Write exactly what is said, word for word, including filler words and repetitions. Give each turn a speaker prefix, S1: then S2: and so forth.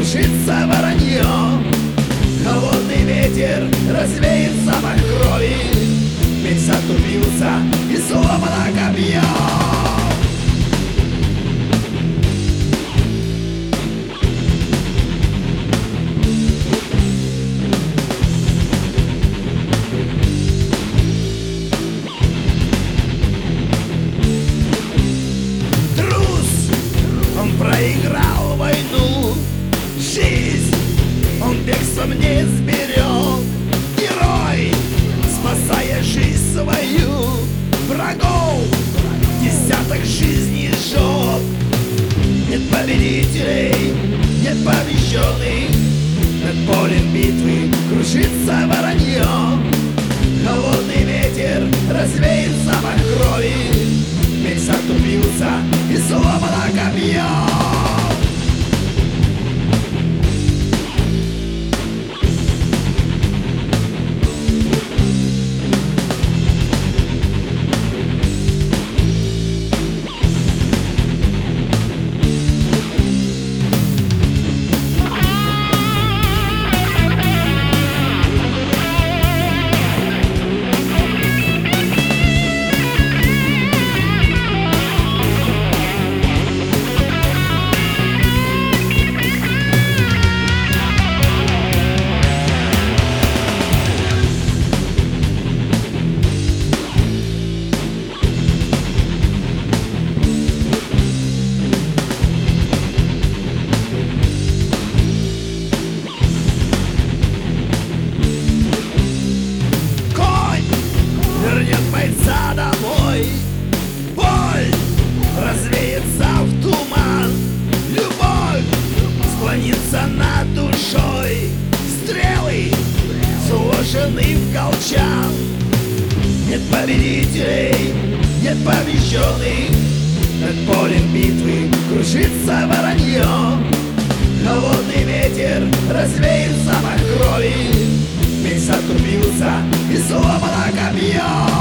S1: крушится воронье. Холодный ветер развеет запах крови. Меч затупился и сломано копье. Проиграл войну, жизнь он бегством не изберет. Герой, спасая жизнь свою, врагов десяток жизней жжет. Нет победителей, нет побежденных, над полем битвы кружится воронье. Холодный ветер развеет запах крови. Меч затупился и сломано копье. Бойца домой, боль развеется в туман, любовь склонится над душой, стрелы сложены в колчан. Нет победителей, нет побежденных, над полем битвы кружится воронье. Холодный ветер развеет запах крови. Меч затупился и сломано копье.